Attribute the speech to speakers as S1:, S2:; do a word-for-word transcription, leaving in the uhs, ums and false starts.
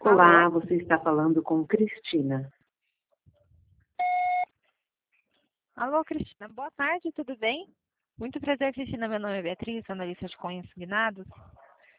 S1: Olá,
S2: Alô?
S1: você está falando com Cristina.
S2: Alô, Cristina. Boa tarde, tudo bem? Muito prazer, Cristina. Meu nome é Beatriz, analista de consignados.